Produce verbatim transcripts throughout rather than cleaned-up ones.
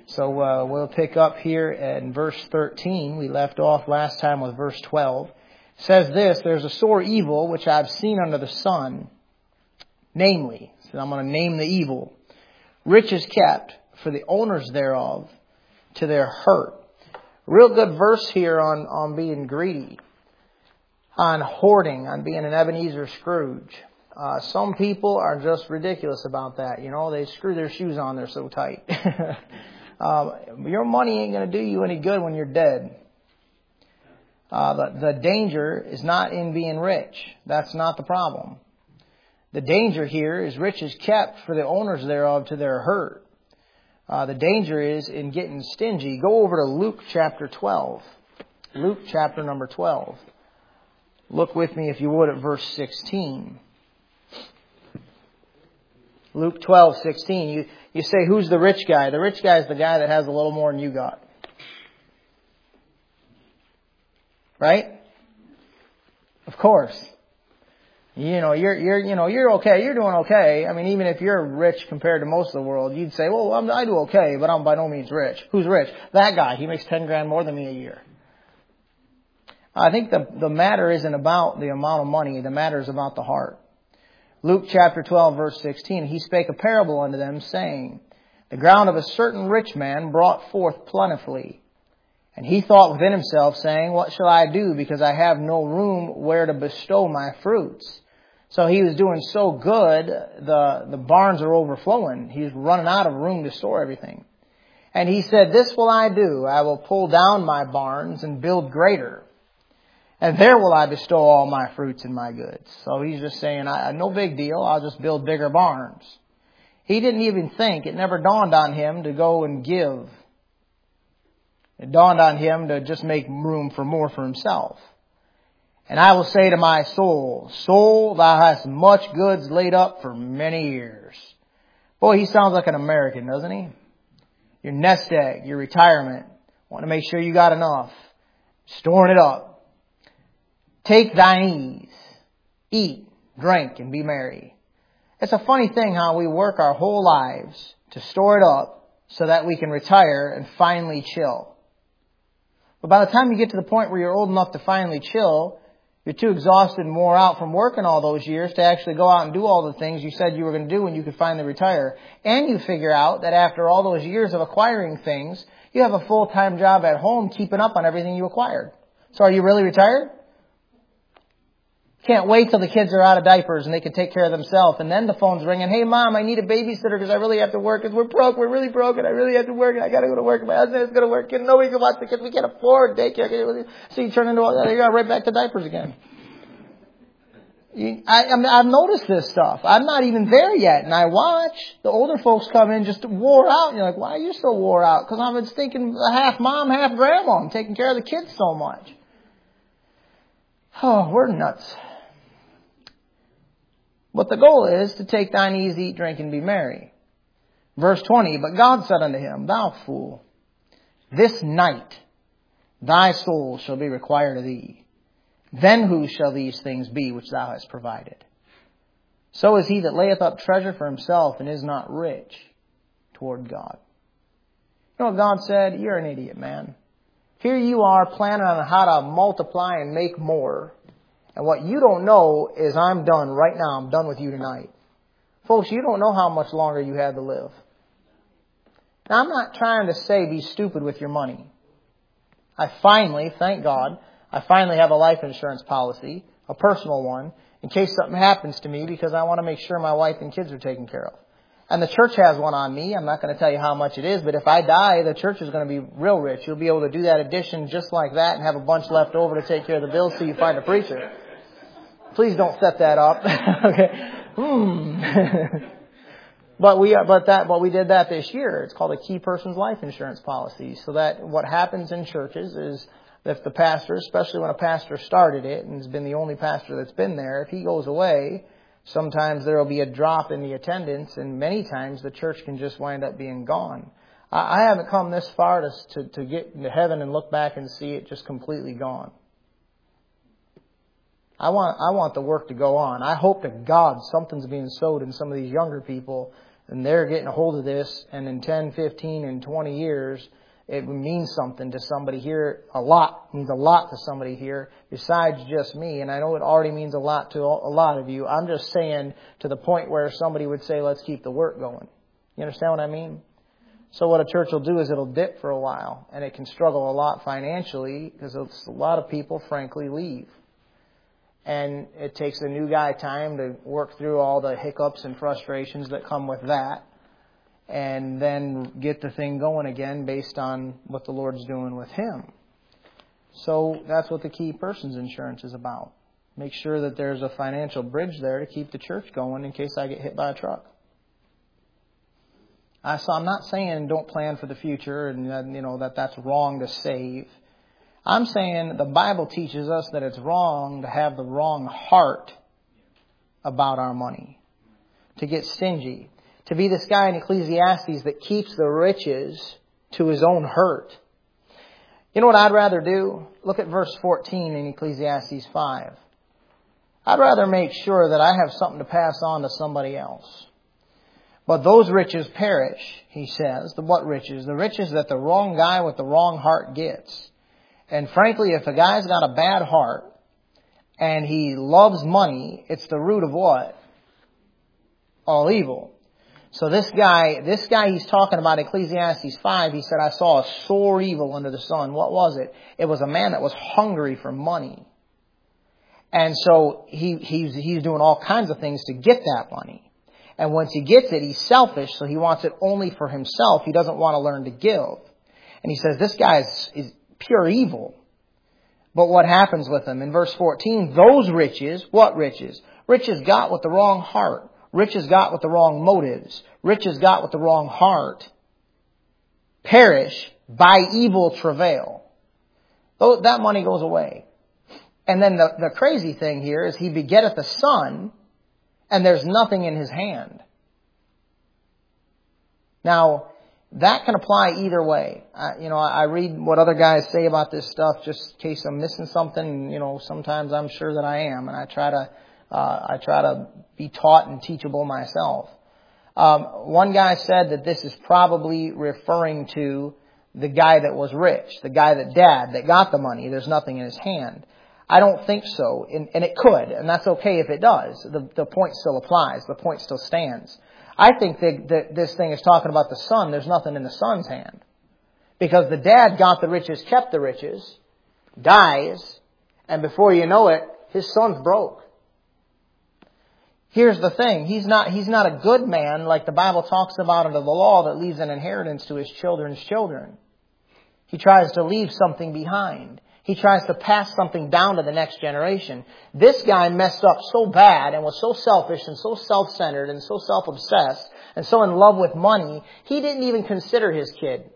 So uh, we'll pick up here in verse thirteen. We left off last time with verse twelve. It says this, there's a sore evil which I've seen under the sun. Namely, so I'm going to name the evil. Riches kept for the owners thereof to their hurt. Real good verse here on, on being greedy. On hoarding, on being an Ebenezer Scrooge. Uh, some people are just ridiculous about that. You know, they screw their shoes on, they're so tight. uh, your money ain't going to do you any good when you're dead. Uh, the, the danger is not in being rich. That's not the problem. The danger here is riches kept for the owners thereof to their hurt. Uh, the danger is in getting stingy. Go over to Luke chapter twelve. Luke chapter number twelve. Look with me, if you would, at verse sixteen. Luke twelve, sixteen. You, you say, who's the rich guy? The rich guy is the guy that has a little more than you got. Right? Of course. You know, you're, you're, you know, you're okay. You're doing okay. I mean, even if you're rich compared to most of the world, you'd say, well, I'm, I do okay, but I'm by no means rich. Who's rich? That guy. He makes ten grand more than me a year. I think the, the matter isn't about the amount of money. The matter is about the heart. Luke chapter twelve, verse sixteen, he spake a parable unto them, saying, the ground of a certain rich man brought forth plentifully. And he thought within himself, saying, what shall I do, because I have no room where to bestow my fruits? So he was doing so good, the, the barns are overflowing. He's running out of room to store everything. And he said, this will I do. I will pull down my barns and build greater. And there will I bestow all my fruits and my goods. So he's just saying, I, no big deal. I'll just build bigger barns. He didn't even think, it never dawned on him to go and give. It dawned on him to just make room for more for himself. And I will say to my soul, soul, thou hast much goods laid up for many years. Boy, he sounds like an American, doesn't he? Your nest egg, your retirement. Want to make sure you got enough. Storing it up. Take thine ease. Eat, drink, and be merry. It's a funny thing how we work our whole lives to store it up so that we can retire and finally chill. But by the time you get to the point where you're old enough to finally chill, you're too exhausted and wore out from working all those years to actually go out and do all the things you said you were going to do when you could finally retire. And you figure out that after all those years of acquiring things, you have a full-time job at home keeping up on everything you acquired. So are you really retired? Can't wait till the kids are out of diapers and they can take care of themselves. And then the phone's ringing. Hey, Mom, I need a babysitter because I really have to work. Because we're broke. We're really broke. And I really have to work. And I got to go to work. My husband is going to work. And nobody can watch the kids. We can't afford daycare. So you turn into all that. You got right back to diapers again. You, I, I mean, I've noticed this stuff. I'm not even there yet. And I watch the older folks come in just wore out. And you're like, why are you so wore out? Because I've been stinking half mom, half grandma. I'm taking care of the kids so much. Oh, we're nuts. But the goal is to take thine ease, eat, drink, and be merry. Verse twenty, but God said unto him, thou fool, this night thy soul shall be required of thee. Then whose shall these things be which thou hast provided? So is he that layeth up treasure for himself and is not rich toward God. You know what God said? You're an idiot, man. Here you are planning on how to multiply and make more. And what you don't know is I'm done right now. I'm done with you tonight. Folks, you don't know how much longer you have to live. Now, I'm not trying to say be stupid with your money. I finally, thank God, I finally have a life insurance policy, a personal one, in case something happens to me because I want to make sure my wife and kids are taken care of. And the church has one on me. I'm not going to tell you how much it is, but if I die, the church is going to be real rich. You'll be able to do that addition just like that and have a bunch left over to take care of the bills till you find a preacher. Please don't set that up. Okay. Hmm. but we, but that, but we did that this year. It's called a key person's life insurance policy. So that what happens in churches is if the pastor, especially when a pastor started it and has been the only pastor that's been there, if he goes away, sometimes there will be a drop in the attendance, and many times the church can just wind up being gone. I haven't come this far to, to, to get into heaven and look back and see it just completely gone. I want I want the work to go on. I hope to God something's being sowed in some of these younger people and they're getting a hold of this, and in ten, fifteen, and twenty years, it means something to somebody here. A lot. It means a lot to somebody here besides just me. And I know it already means a lot to a lot of you. I'm just saying to the point where somebody would say, let's keep the work going. You understand what I mean? So what a church will do is it'll dip for a while. And it can struggle a lot financially because a lot of people, frankly, leave. And it takes a new guy time to work through all the hiccups and frustrations that come with that. And then get the thing going again based on what the Lord's doing with him. So that's what the key person's insurance is about. Make sure that there's a financial bridge there to keep the church going in case I get hit by a truck. I, so I'm not saying don't plan for the future and you know that that's wrong to save. I'm saying the Bible teaches us that it's wrong to have the wrong heart about our money. To get stingy. To be this guy in Ecclesiastes that keeps the riches to his own hurt. You know what I'd rather do? Look at verse fourteen in Ecclesiastes five. I'd rather make sure that I have something to pass on to somebody else. But those riches perish, he says. The what riches? The riches that the wrong guy with the wrong heart gets. And frankly, if a guy's got a bad heart and he loves money, it's the root of what? All evil. So this guy, this guy he's talking about, Ecclesiastes five, he said, I saw a sore evil under the sun. What was it? It was a man that was hungry for money. And so he, he's, he's doing all kinds of things to get that money. And once he gets it, he's selfish, so he wants it only for himself. He doesn't want to learn to give. And he says, this guy is, is pure evil. But what happens with him? In verse fourteen, those riches, what riches? Riches got with the wrong heart. Riches got with the wrong motives. Riches got with the wrong heart. Perish by evil travail. That money goes away. And then the, the crazy thing here is he begetteth a son, and there's nothing in his hand. Now, that can apply either way. I, you know, I read what other guys say about this stuff just in case I'm missing something. You know, sometimes I'm sure that I am, and I try to Uh, I try to be taught and teachable myself. Um, one guy said that this is probably referring to the guy that was rich, the guy that dad, that got the money. There's nothing in his hand. I don't think so, and, and it could, and that's okay if it does. The, the point still applies. The point still stands. I think that, that this thing is talking about the son. There's nothing in the son's hand. Because the dad got the riches, kept the riches, dies, and before you know it, his son's broke. Here's the thing. He's not, he's not a good man like the Bible talks about under the law that leaves an inheritance to his children's children. He tries to leave something behind. He tries to pass something down to the next generation. This guy messed up so bad and was so selfish and so self-centered and so self-obsessed and so in love with money, he didn't even consider his kid.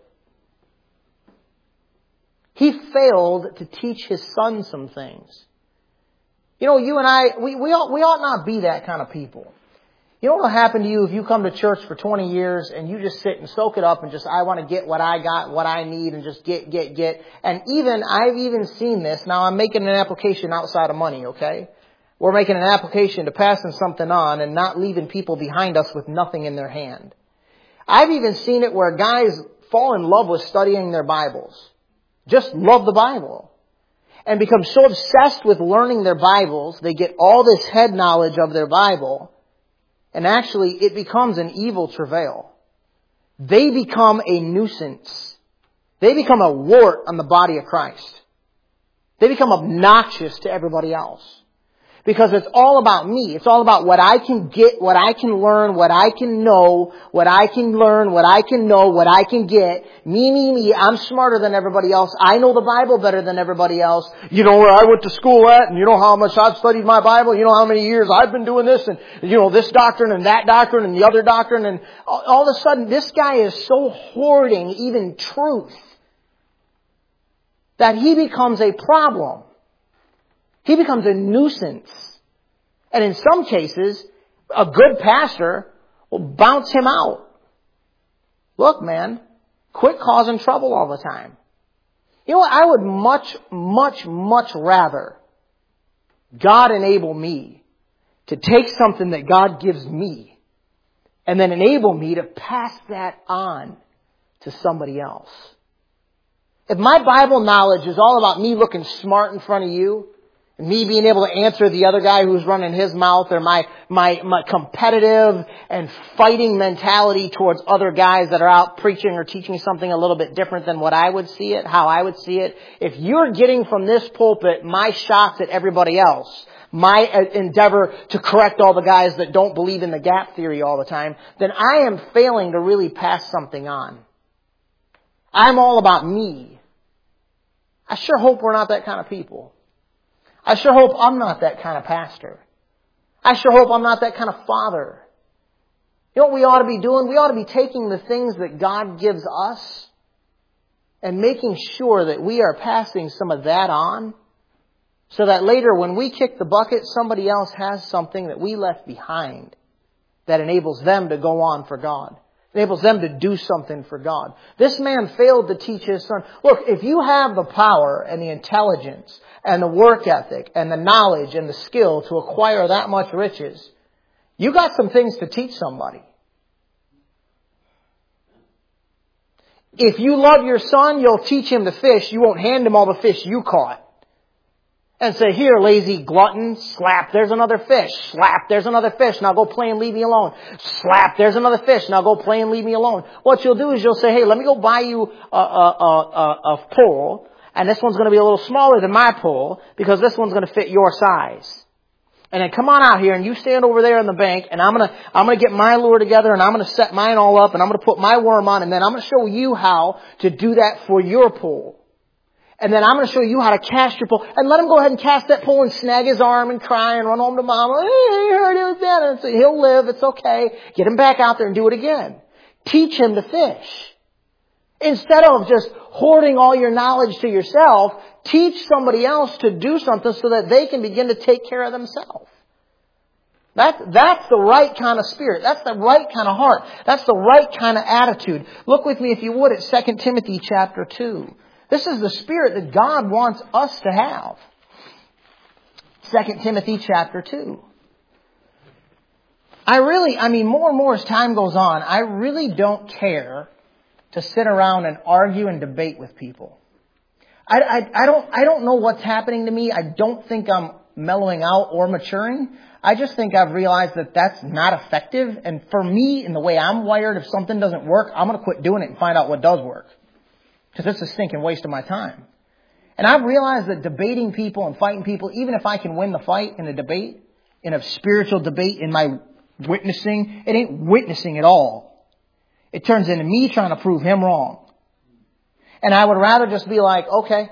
He failed to teach his son some things. You know, you and I, we, we, ought, we ought not be that kind of people. You know what will happen to you if you come to church for twenty years and you just sit and soak it up and just, I want to get what I got, what I need, and just get, get, get. And even, I've even seen this. Now I'm making an application outside of money, okay? We're making an application to passing something on and not leaving people behind us with nothing in their hand. I've even seen it where guys fall in love with studying their Bibles. Just love the Bible. And become so obsessed with learning their Bibles, they get all this head knowledge of their Bible, and actually it becomes an evil travail. They become a nuisance. They become a wart on the body of Christ. They become obnoxious to everybody else. Because it's all about me. It's all about what I can get, what I can learn, what I can know, what I can learn, what I can know, what I can get. Me, me, me. I'm smarter than everybody else. I know the Bible better than everybody else. You know where I went to school at, and you know how much I've studied my Bible. You know how many years I've been doing this, and you know this doctrine and that doctrine and the other doctrine. And all of a sudden, this guy is so hoarding even truth that he becomes a problem. He becomes a nuisance. And in some cases, a good pastor will bounce him out. Look, man, quit causing trouble all the time. You know what? I would much, much, much rather God enable me to take something that God gives me and then enable me to pass that on to somebody else. If my Bible knowledge is all about me looking smart in front of you, and me being able to answer the other guy who's running his mouth, or my, my, my competitive and fighting mentality towards other guys that are out preaching or teaching something a little bit different than what I would see it, how I would see it, if you're getting from this pulpit my shots at everybody else, my endeavor to correct all the guys that don't believe in the gap theory all the time, then I am failing to really pass something on. I'm all about me. I sure hope we're not that kind of people. I sure hope I'm not that kind of pastor. I sure hope I'm not that kind of father. You know what we ought to be doing? We ought to be taking the things that God gives us and making sure that we are passing some of that on, so that later when we kick the bucket, somebody else has something that we left behind that enables them to go on for God. Enables them to do something for God. This man failed to teach his son. Look, if you have the power and the intelligence and the work ethic and the knowledge and the skill to acquire that much riches, you got some things to teach somebody. If you love your son, you'll teach him to fish. You won't hand him all the fish you caught and say, here, lazy glutton, slap, there's another fish. Slap, there's another fish. Now go play and leave me alone. Slap, there's another fish. Now go play and leave me alone. What you'll do is you'll say, hey, let me go buy you a, a, a, a pole, and this one's going to be a little smaller than my pole because this one's going to fit your size. And then come on out here and you stand over there on the bank, and I'm going to, I'm going to get my lure together, and I'm going to set mine all up, and I'm going to put my worm on, and then I'm going to show you how to do that for your pole. And then I'm going to show you how to cast your pole. And let him go ahead and cast that pole and snag his arm and cry and run home to mom. Hey, I heard it was that. And so he'll live. It's okay. Get him back out there and do it again. Teach him to fish. Instead of just hoarding all your knowledge to yourself, teach somebody else to do something so that they can begin to take care of themselves. That's, that's the right kind of spirit. That's the right kind of heart. That's the right kind of attitude. Look with me, if you would, at Second Timothy chapter two. This is the spirit that God wants us to have. Second Timothy chapter two. I really, I mean, more and more as time goes on, I really don't care to sit around and argue and debate with people. I, I, I don't, I don't know what's happening to me. I don't think I'm mellowing out or maturing. I just think I've realized that that's not effective. And for me, in the way I'm wired, if something doesn't work, I'm going to quit doing it and find out what does work. Because it's a stinking waste of my time. And I've realized that debating people and fighting people, even if I can win the fight in a debate, in a spiritual debate, in my witnessing, it ain't witnessing at all. It turns into me trying to prove him wrong. And I would rather just be like, okay.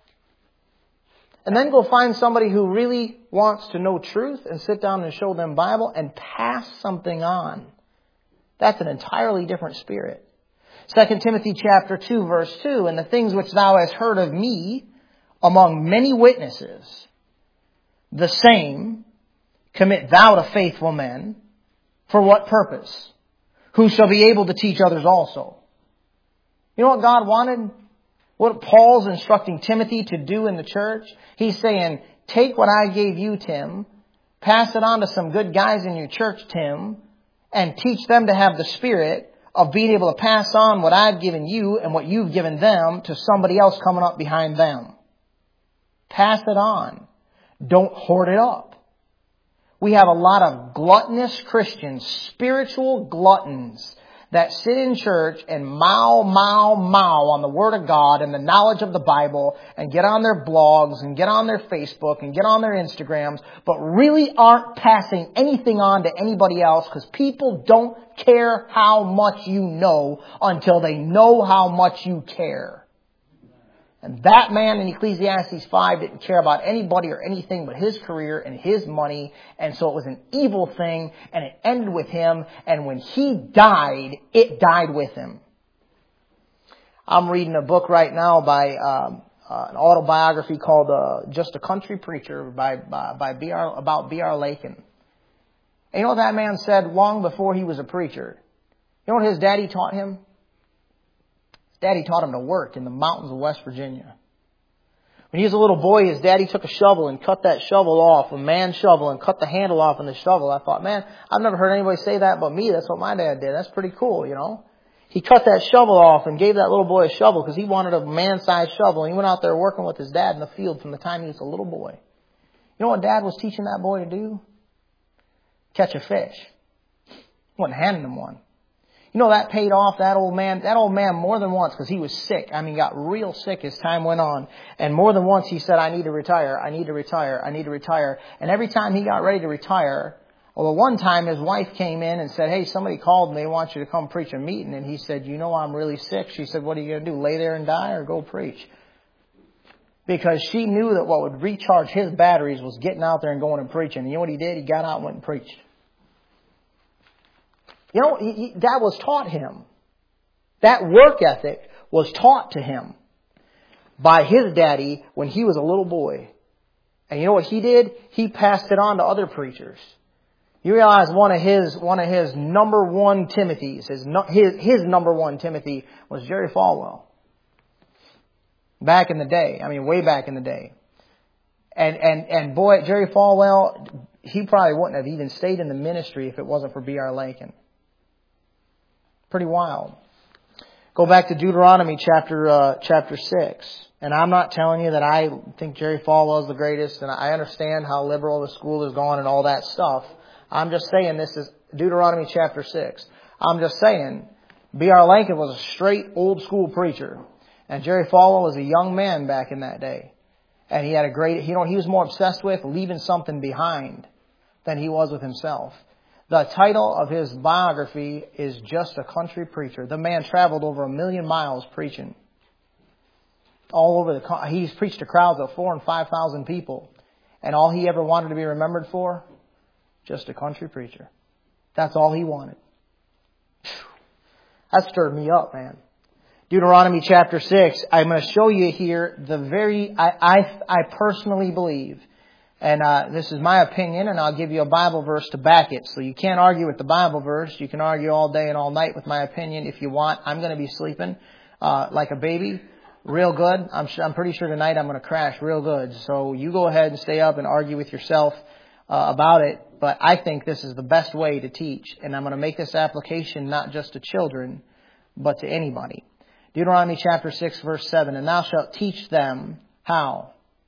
And then go find somebody who really wants to know truth and sit down and show them Bible and pass something on. That's an entirely different spirit. Second Timothy chapter two, verse two, and the things which thou hast heard of me among many witnesses, the same commit thou to faithful men. For what purpose? Who shall be able to teach others also. You know what God wanted? What Paul's instructing Timothy to do in the church? He's saying, take what I gave you, Tim, pass it on to some good guys in your church, Tim, and teach them to have the spirit of being able to pass on what I've given you and what you've given them to somebody else coming up behind them. Pass it on. Don't hoard it up. We have a lot of gluttonous Christians, spiritual gluttons, that sit in church and mow, mow, mow on the Word of God and the knowledge of the Bible, and get on their blogs and get on their Facebook and get on their Instagrams, but really aren't passing anything on to anybody else, because people don't care how much you know until they know how much you care. And that man in Ecclesiastes five didn't care about anybody or anything but his career and his money. And so it was an evil thing, and it ended with him. And when he died, it died with him. I'm reading a book right now by um, uh, an autobiography called uh, Just a Country Preacher by by, by B R about B R Lakin. And you know what that man said long before he was a preacher? You know what his daddy taught him? Daddy taught him to work in the mountains of West Virginia. When he was a little boy, his daddy took a shovel and cut that shovel off, a man's shovel, and cut the handle off on the shovel. I thought, man, I've never heard anybody say that but me. That's what my dad did. That's pretty cool, you know. He cut that shovel off and gave that little boy a shovel because he wanted a man-sized shovel. And he went out there working with his dad in the field from the time he was a little boy. You know what Dad was teaching that boy to do? Catch a fish. He wasn't handing him one. You know, that paid off that old man, that old man more than once because he was sick. I mean, got real sick as time went on. And more than once he said, I need to retire, I need to retire, I need to retire. And every time he got ready to retire, well, one time his wife came in and said, hey, somebody called and they want you to come preach a meeting. And he said, you know, I'm really sick. She said, what are you going to do? Lay there and die or go preach? Because she knew that what would recharge his batteries was getting out there and going and preaching. And you know what he did? He got out and went and preached. You know, he, he, that was taught him. That work ethic was taught to him by his daddy when he was a little boy. And you know what he did? He passed it on to other preachers. You realize one of his one of his number one Timothys, his his his number one Timothy was Jerry Falwell. Back in the day, I mean, way back in the day. And and and boy, Jerry Falwell, he probably wouldn't have even stayed in the ministry if it wasn't for B R Lakin. Pretty wild. Go back to Deuteronomy chapter uh, chapter six. And I'm not telling you that I think Jerry Falwell is the greatest, and I understand how liberal the school has gone and all that stuff. I'm just saying this is Deuteronomy chapter six. I'm just saying B R Lakin was a straight old school preacher. And Jerry Falwell was a young man back in that day. And he had a great, you know, he was more obsessed with leaving something behind than he was with himself. The title of his biography is Just a Country Preacher. The man traveled over a million miles preaching. All over the, he's preached to crowds of four and five thousand people. And all he ever wanted to be remembered for? Just a country preacher. That's all he wanted. That stirred me up, man. Deuteronomy chapter six. I'm going to show you here the very, I, I, I personally believe, and uh, this is my opinion, and I'll give you a Bible verse to back it. So you can't argue with the Bible verse. You can argue all day and all night with my opinion if you want. I'm going to be sleeping uh, like a baby, real good. I'm, I'm pretty sure tonight I'm going to crash real good. So you go ahead and stay up and argue with yourself uh, about it. But I think this is the best way to teach, and I'm going to make this application not just to children, but to anybody. Deuteronomy chapter six, verse seven, and thou shalt teach them how?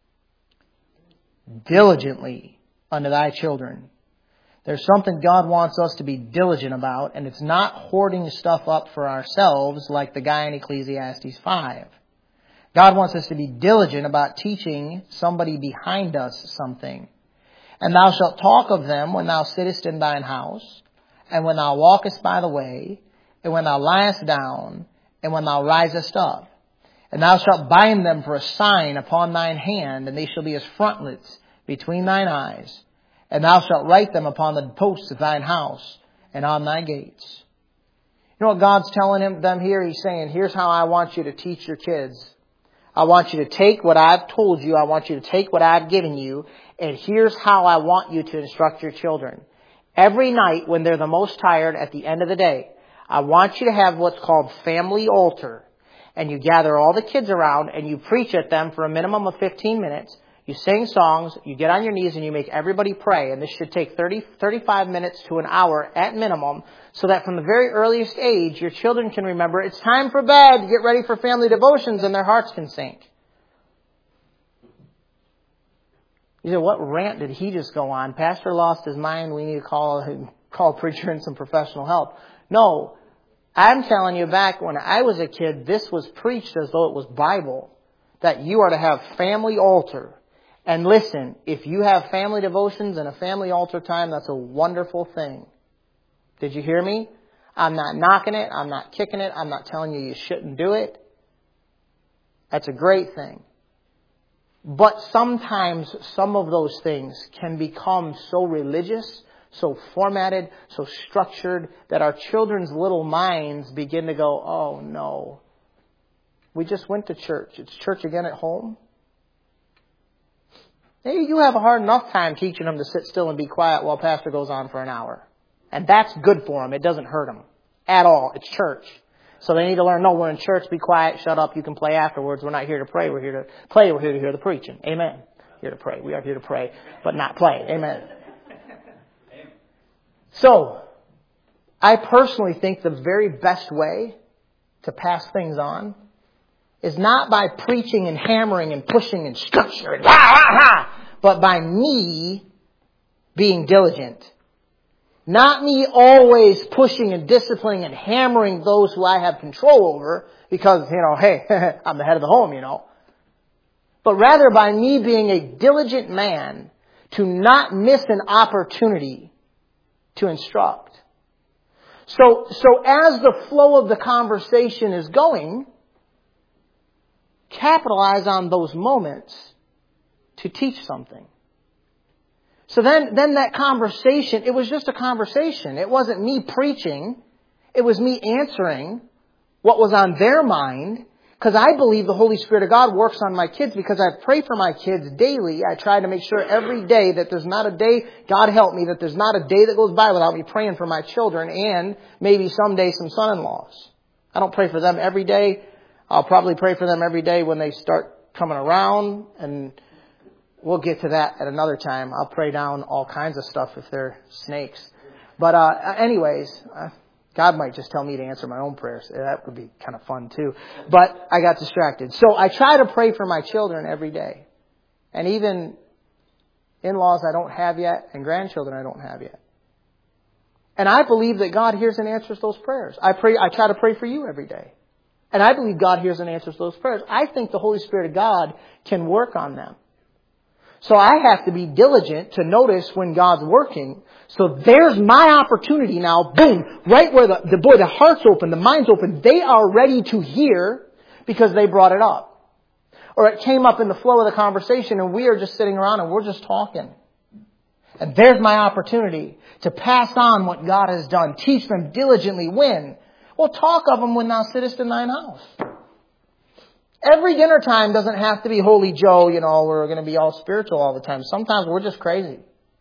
Diligently unto thy children. There's something God wants us to be diligent about, and it's not hoarding stuff up for ourselves like the guy in Ecclesiastes five. God wants us to be diligent about teaching somebody behind us something. And thou shalt talk of them when thou sittest in thine house, and when thou walkest by the way, and when thou liest down, and when thou risest up. And thou shalt bind them for a sign upon thine hand, and they shall be as frontlets between thine eyes. And thou shalt write them upon the posts of thine house, and on thy gates. You know what God's telling him, them here? He's saying, here's how I want you to teach your kids. I want you to take what I've told you. I want you to take what I've given you. And here's how I want you to instruct your children. Every night when they're the most tired at the end of the day, I want you to have what's called family altar. And you gather all the kids around and you preach at them for a minimum of fifteen minutes. You sing songs, you get on your knees and you make everybody pray. And this should take thirty, thirty-five minutes to an hour at minimum, so that from the very earliest age, your children can remember it's time for bed, get ready for family devotions, and their hearts can sink. You say, what rant did he just go on? Pastor lost his mind, we need to call, call a preacher and some professional help. No, I'm telling you, back when I was a kid, this was preached as though it was Bible. That you are to have family altar. And listen, if you have family devotions and a family altar time, that's a wonderful thing. Did you hear me? I'm not knocking it. I'm not kicking it. I'm not telling you you shouldn't do it. That's a great thing. But sometimes some of those things can become so religious, so formatted, so structured, that our children's little minds begin to go, oh no, we just went to church. It's church again at home. Maybe you have a hard enough time teaching them to sit still and be quiet while pastor goes on for an hour. And that's good for them. It doesn't hurt them at all. It's church. So they need to learn, no, we're in church, be quiet, shut up, you can play afterwards. We're not here to pray, we're here to play, we're here to hear the preaching. Amen. Here to pray. We are here to pray, but not play. Amen. So, I personally think the very best way to pass things on is not by preaching and hammering and pushing and structure and rah, rah, rah, but by me being diligent. Not me always pushing and disciplining and hammering those who I have control over because, you know, hey, I'm the head of the home, you know. But rather by me being a diligent man to not miss an opportunity to instruct. So, so as the flow of the conversation is going, capitalize on those moments to teach something. So then, then that conversation, it was just a conversation. It wasn't me preaching. It was me answering what was on their mind. Because I believe the Holy Spirit of God works on my kids because I pray for my kids daily. I try to make sure every day that there's not a day, God help me, that there's not a day that goes by without me praying for my children and maybe someday some son-in-laws. I don't pray for them every day. I'll probably pray for them every day when they start coming around, and we'll get to that at another time. I'll pray down all kinds of stuff if they're snakes. But uh, anyways, uh, God might just tell me to answer my own prayers. That would be kind of fun too. But I got distracted. So I try to pray for my children every day. And even in-laws I don't have yet and grandchildren I don't have yet. And I believe that God hears and answers those prayers. I pray. I try to pray for you every day. And I believe God hears and answers those prayers. I think the Holy Spirit of God can work on them. So I have to be diligent to notice when God's working. So there's my opportunity now. Boom. Right where the, the boy, the heart's open, the mind's open. They are ready to hear because they brought it up. Or it came up in the flow of the conversation and we are just sitting around and we're just talking. And there's my opportunity to pass on what God has done. Teach them diligently when. Well, talk of them when thou sittest in thine house. Every dinner time doesn't have to be Holy Joe, you know, we're going to be all spiritual all the time. Sometimes we're just crazy.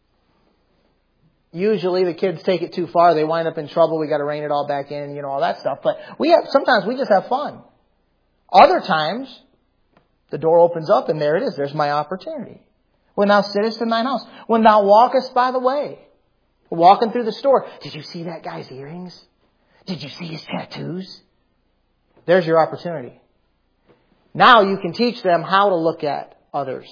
Usually the kids take it too far. They wind up in trouble. We got to rein it all back in, you know, all that stuff. But we have, sometimes we just have fun. Other times, the door opens up and there it is. There's my opportunity. When thou sittest in thine house. When thou walkest by the way. Walking through the store. Did you see that guy's earrings? Did you see his tattoos? There's your opportunity. Now you can teach them how to look at others.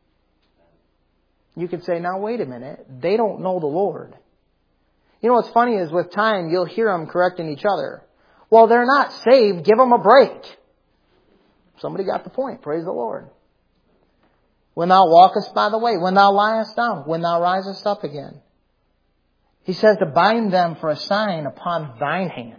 You can say, now wait a minute. They don't know the Lord. You know what's funny is with time you'll hear them correcting each other. Well, they're not saved. Give them a break. Somebody got the point. Praise the Lord. When thou walkest by the way. When thou liest down. When thou risest up again. He says to bind them for a sign upon thine hand.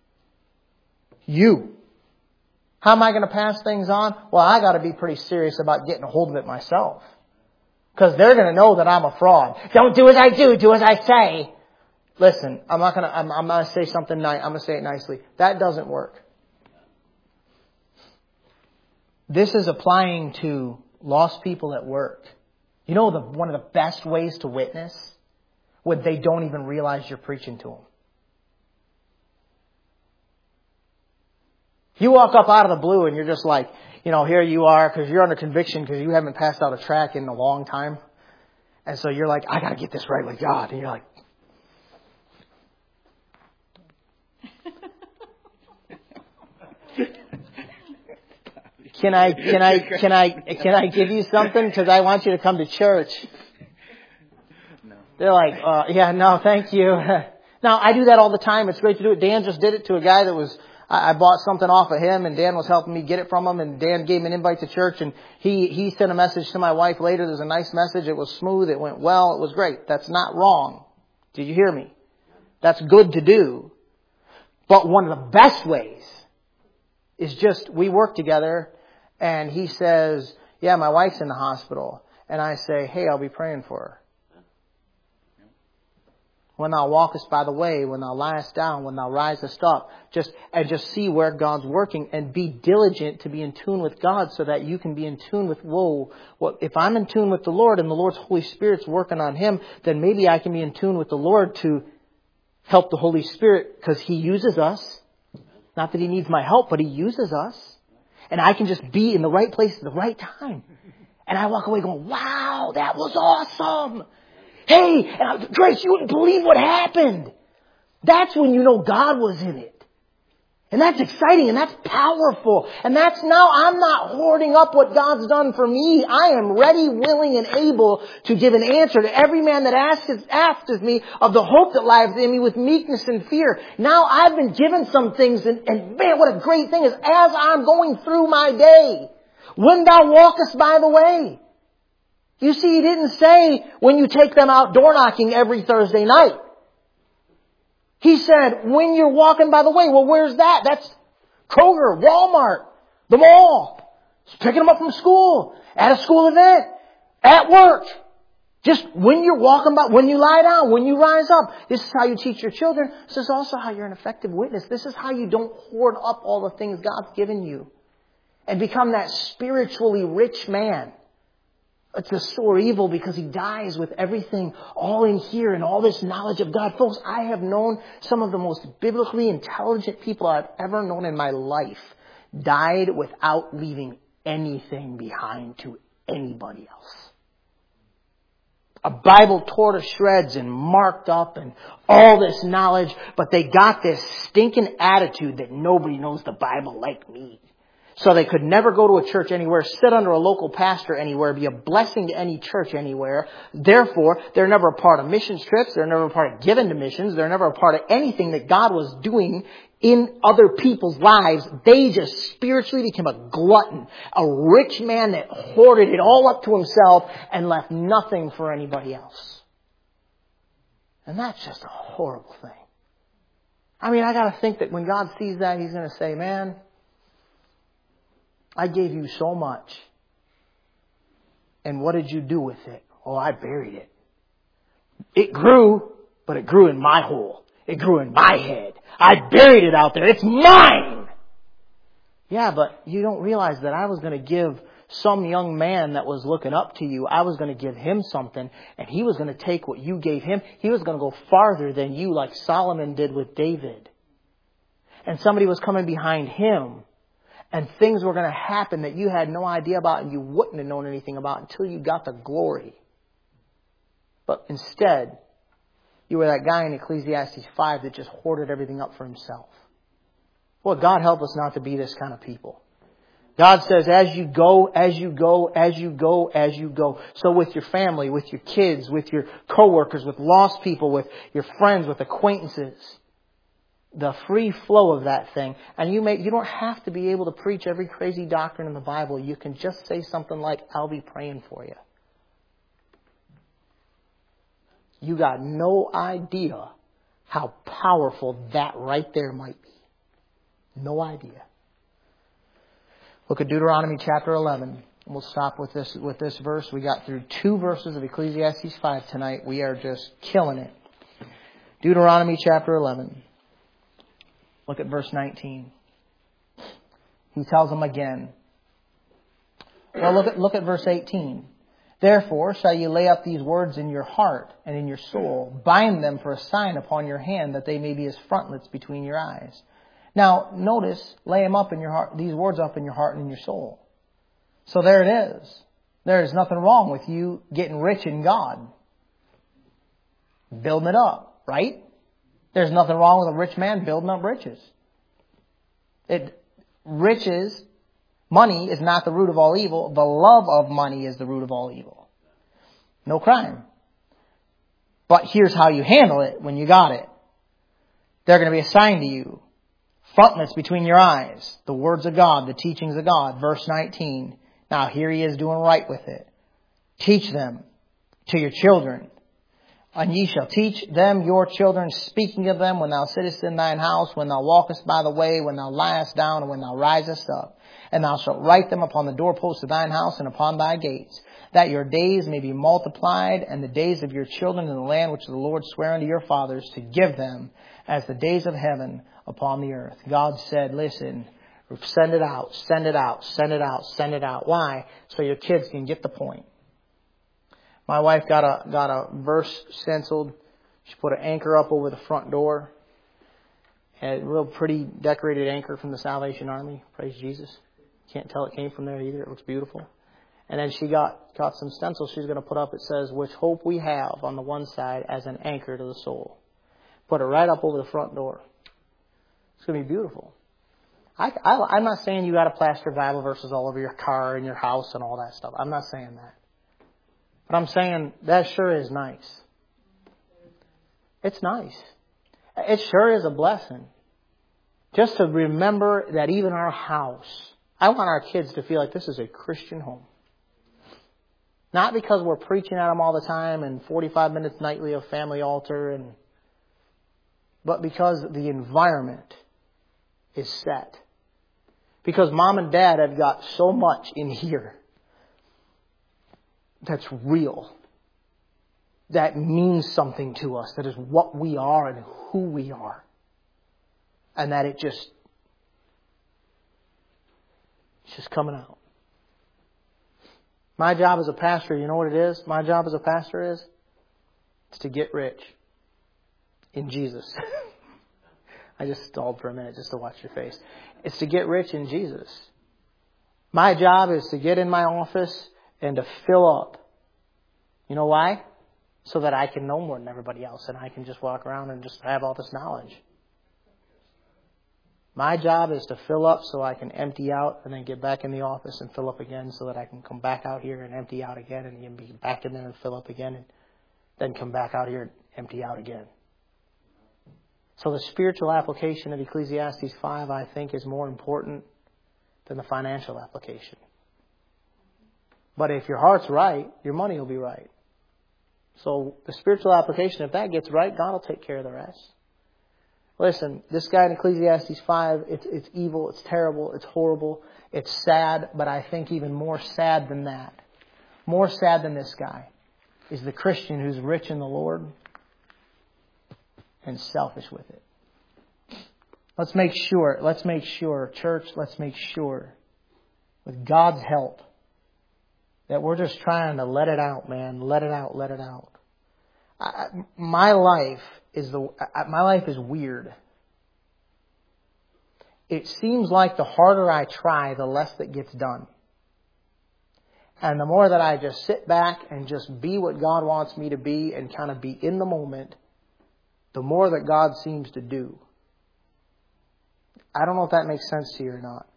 You. How am I going to pass things on? Well, I got to be pretty serious about getting a hold of it myself. Because they're going to know that I'm a fraud. Don't do as I do, do as I say. Listen, I'm not going to, I'm, I'm going to say something nice. I'm going to say it nicely. That doesn't work. This is applying to lost people at work. You know the, one of the best ways to witness? When they don't even realize you're preaching to them. You walk up out of the blue and you're just like, you know, here you are because you're under conviction because you haven't passed out a track in a long time. And so you're like, I got to get this right with God. And you're like, can I, can I, can I, can I give you something? Because I want you to come to church. They're like, uh, yeah, no, thank you. Now, I do that all the time. It's great to do it. Dan just did it to a guy that was, I bought something off of him and Dan was helping me get it from him and Dan gave me an invite to church and he, he sent a message to my wife later. There's a nice message. It was smooth. It went well. It was great. That's not wrong. Did you hear me? That's good to do. But one of the best ways is just we work together and he says, yeah, my wife's in the hospital. And I say, hey, I'll be praying for her. When thou walkest by the way, when thou liest down, when thou risest up, just and just see where God's working and be diligent to be in tune with God so that you can be in tune with, whoa, well, if I'm in tune with the Lord and the Lord's Holy Spirit's working on Him, then maybe I can be in tune with the Lord to help the Holy Spirit because He uses us. Not that He needs my help, but He uses us. And I can just be in the right place at the right time. And I walk away going, wow, that was awesome. Hey, and I, Grace, you wouldn't believe what happened. That's when you know God was in it. And that's exciting and that's powerful. And that's now I'm not hoarding up what God's done for me. I am ready, willing, and able to give an answer to every man that asks, asks me of the hope that lies in me with meekness and fear. Now I've been given some things and, and man, what a great thing is as I'm going through my day, when thou walkest by the way. You see, He didn't say when you take them out door knocking every Thursday night. He said, when you're walking by the way, well, where's that? That's Kroger, Walmart, the mall. Just picking them up from school, at a school event, at work. Just when you're walking by, when you lie down, when you rise up. This is how you teach your children. This is also how you're an effective witness. This is how you don't hoard up all the things God's given you and become that spiritually rich man. It's a sore evil because he dies with everything all in here and all this knowledge of God. Folks, I have known some of the most biblically intelligent people I've ever known in my life died without leaving anything behind to anybody else. A Bible tore to shreds and marked up and all this knowledge, but they got this stinking attitude that nobody knows the Bible like me. So they could never go to a church anywhere, sit under a local pastor anywhere, be a blessing to any church anywhere. Therefore, they're never a part of missions trips. They're never a part of giving to missions. They're never a part of anything that God was doing in other people's lives. They just spiritually became a glutton, a rich man that hoarded it all up to himself and left nothing for anybody else. And that's just a horrible thing. I mean, I got to think that when God sees that, He's going to say, man, I gave you so much. And what did you do with it? Oh, I buried it. It grew, but it grew in my hole. It grew in my head. I buried it out there. It's mine. Yeah, but you don't realize that I was going to give some young man that was looking up to you, I was going to give him something, and he was going to take what you gave him. He was going to go farther than you, like Solomon did with David. And somebody was coming behind him. And things were going to happen that you had no idea about and you wouldn't have known anything about until you got the glory. But instead, you were that guy in Ecclesiastes five that just hoarded everything up for himself. Well, God help us not to be this kind of people. God says, as you go, as you go, as you go, as you go. So with your family, with your kids, with your coworkers, with lost people, with your friends, with acquaintances. The free flow of that thing. And you may, you don't have to be able to preach every crazy doctrine in the Bible. You can just say something like, I'll be praying for you. You got no idea how powerful that right there might be. No idea. Look at Deuteronomy chapter eleven. We'll stop with this, with this verse. We got through two verses of Ecclesiastes five tonight. We are just killing it. Deuteronomy chapter eleven. Look at verse nineteen. He tells them again. Well, look at, look at verse eighteen. Therefore shall you lay up these words in your heart and in your soul. Bind them for a sign upon your hand, that they may be as frontlets between your eyes. Now, notice, lay them up in your heart, these words up in your heart and in your soul. So there it is. There is nothing wrong with you getting rich in God. Building it up, right? There's nothing wrong with a rich man building up riches. It, riches, money is not the root of all evil. The love of money is the root of all evil. No crime. But here's how you handle it when you got it. They're going to be a sign to you. Frontlets between your eyes. The words of God, the teachings of God. Verse nineteen. Now here he is doing right with it. Teach them to your children. And ye shall teach them your children, speaking of them when thou sittest in thine house, when thou walkest by the way, when thou liest down, and when thou risest up. And thou shalt write them upon the doorposts of thine house and upon thy gates, that your days may be multiplied, and the days of your children in the land which the Lord sware unto your fathers to give them, as the days of heaven upon the earth. God said, listen, send it out, send it out, send it out, send it out. Why? So your kids can get the point. My wife got a got a verse stenciled. She put an anchor up over the front door. A real pretty decorated anchor from the Salvation Army. Praise Jesus. Can't tell it came from there either. It looks beautiful. And then she got, got some stencils she's going to put up. It says, which hope we have on the one side as an anchor to the soul. Put it right up over the front door. It's going to be beautiful. I, I, I'm not saying you got to plaster Bible verses all over your car and your house and all that stuff. I'm not saying that. But I'm saying that sure is nice. It's nice. It sure is a blessing. Just to remember that even our house, I want our kids to feel like this is a Christian home. Not because we're preaching at them all the time and forty-five minutes nightly of family altar, and, but because the environment is set. Because mom and dad have got so much in here that's real. That means something to us. That is what we are and who we are. And that it just, it's just coming out. My job as a pastor, you know what it is? My job as a pastor is, it's to get rich in Jesus. I just stalled for a minute just to watch your face. It's to get rich in Jesus. My job is to get in my office and to fill up. You know why? So that I can know more than everybody else and I can just walk around and just have all this knowledge. My job is to fill up so I can empty out and then get back in the office and fill up again so that I can come back out here and empty out again and then be back in there and fill up again and then come back out here and empty out again. So the spiritual application of Ecclesiastes five, I think, is more important than the financial application. But if your heart's right, your money will be right. So the spiritual application, if that gets right, God will take care of the rest. Listen, this guy in Ecclesiastes five, it's, it's evil, it's terrible, it's horrible, it's sad, but I think even more sad than that, more sad than this guy, is the Christian who's rich in the Lord and selfish with it. Let's make sure, let's make sure, church, let's make sure, with God's help, that we're just trying to let it out, man. Let it out, let it out. I, my life is the I, my life is weird. It seems like the harder I try, the less that gets done. And the more that I just sit back and just be what God wants me to be and kind of be in the moment, the more that God seems to do. I don't know if that makes sense to you or not.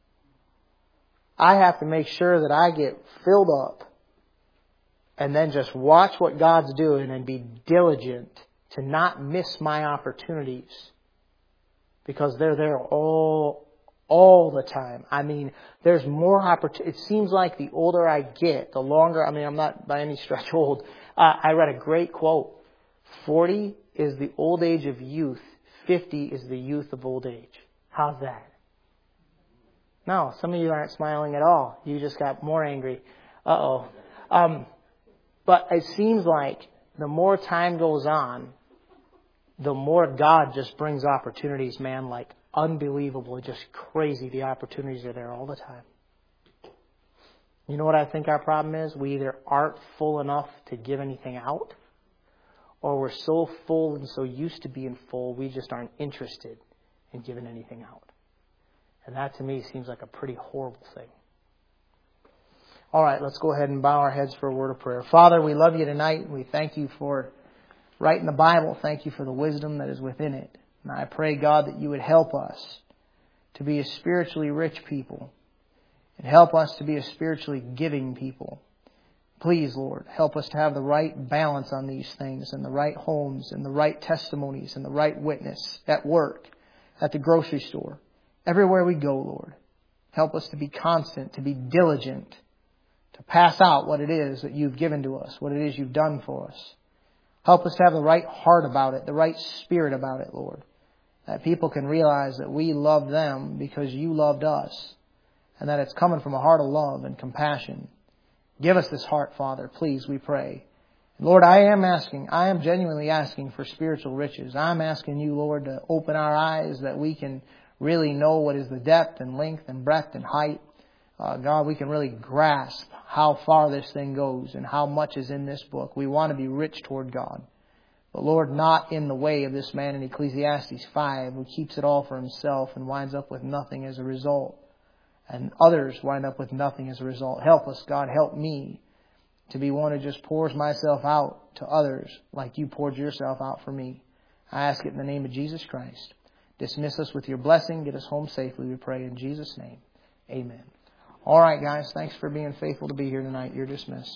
I have to make sure that I get filled up and then just watch what God's doing and be diligent to not miss my opportunities because they're there all, all the time. I mean, there's more opportunity. It seems like the older I get, the longer, I mean, I'm not by any stretch old. Uh, I read a great quote. forty is the old age of youth. fifty is the youth of old age. How's that? No, some of you aren't smiling at all. You just got more angry. Uh-oh. Um, but it seems like the more time goes on, the more God just brings opportunities, man, like unbelievable, just crazy. The opportunities are there all the time. You know what I think our problem is? We either aren't full enough to give anything out, or we're so full and so used to being full, we just aren't interested in giving anything out. And that to me seems like a pretty horrible thing. All right, let's go ahead and bow our heads for a word of prayer. Father, we love you tonight. We thank you for writing the Bible. Thank you for the wisdom that is within it. And I pray, God, that you would help us to be a spiritually rich people and help us to be a spiritually giving people. Please, Lord, help us to have the right balance on these things and the right homes and the right testimonies and the right witness at work, at the grocery store. Everywhere we go, Lord, help us to be constant, to be diligent, to pass out what it is that you've given to us, what it is you've done for us. Help us to have the right heart about it, the right spirit about it, Lord, that people can realize that we love them because you loved us, and that it's coming from a heart of love and compassion. Give us this heart, Father, please, we pray. Lord, I am asking, I am genuinely asking for spiritual riches. I'm asking you, Lord, to open our eyes that we can really know what is the depth and length and breadth and height. Uh, God, we can really grasp how far this thing goes and how much is in this book. We want to be rich toward God. But Lord, not in the way of this man in Ecclesiastes five who keeps it all for himself and winds up with nothing as a result. And others wind up with nothing as a result. Help us, God. Help me to be one who just pours myself out to others like you poured yourself out for me. I ask it in the name of Jesus Christ. Dismiss us with your blessing. Get us home safely, we pray in Jesus' name. Amen. All right, guys. Thanks for being faithful to be here tonight. You're dismissed.